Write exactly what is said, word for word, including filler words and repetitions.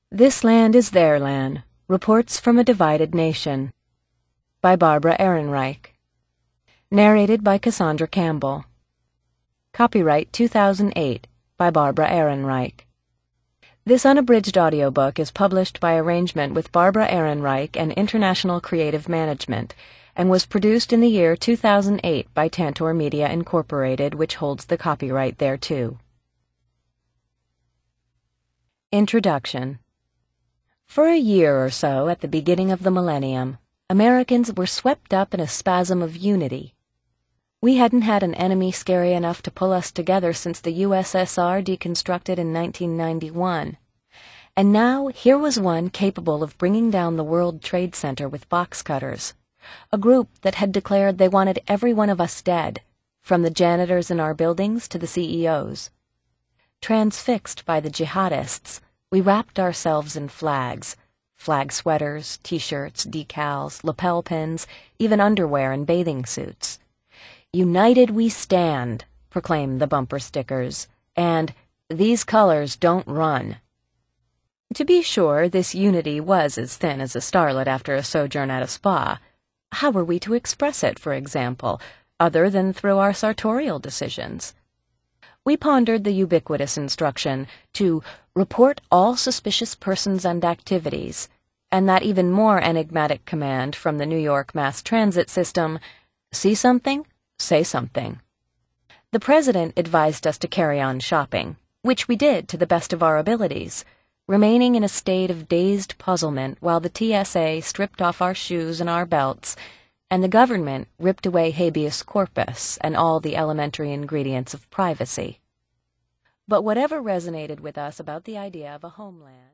This Land is Their Land. Reports from a Divided Nation by Barbara Ehrenreich. Narrated by Cassandra Campbell. Copyright two thousand eight by Barbara Ehrenreich. This unabridged audiobook is published by arrangement with Barbara Ehrenreich and International Creative Management, and was produced in the year two thousand eight by Tantor Media Incorporated, which holds the copyright thereto. Introduction. For a year or so at the beginning of the millennium, Americans were swept up in a spasm of unity. We hadn't had an enemy scary enough to pull us together since the U S S R deconstructed in nineteen ninety-one. And now here was one capable of bringing down the World Trade Center with box cutters, a group that had declared they wanted every one of us dead, from the janitors in our buildings to the C E Os. Transfixed by the jihadists, we wrapped ourselves in flags, flag sweaters, T-shirts, decals, lapel pins, even underwear and bathing suits. "United we stand," proclaimed the bumper stickers, and "These colors don't run." To be sure, this unity was as thin as a starlet after a sojourn at a spa. How were we to express it, for example, other than through our sartorial decisions? We pondered the ubiquitous instruction to report all suspicious persons and activities, and that even more enigmatic command from the New York mass transit system, see something? Say something. The president advised us to carry on shopping, which we did to the best of our abilities, remaining in a state of dazed puzzlement while the T S A stripped off our shoes and our belts, and the government ripped away habeas corpus and all the elementary ingredients of privacy. But whatever resonated with us about the idea of a homeland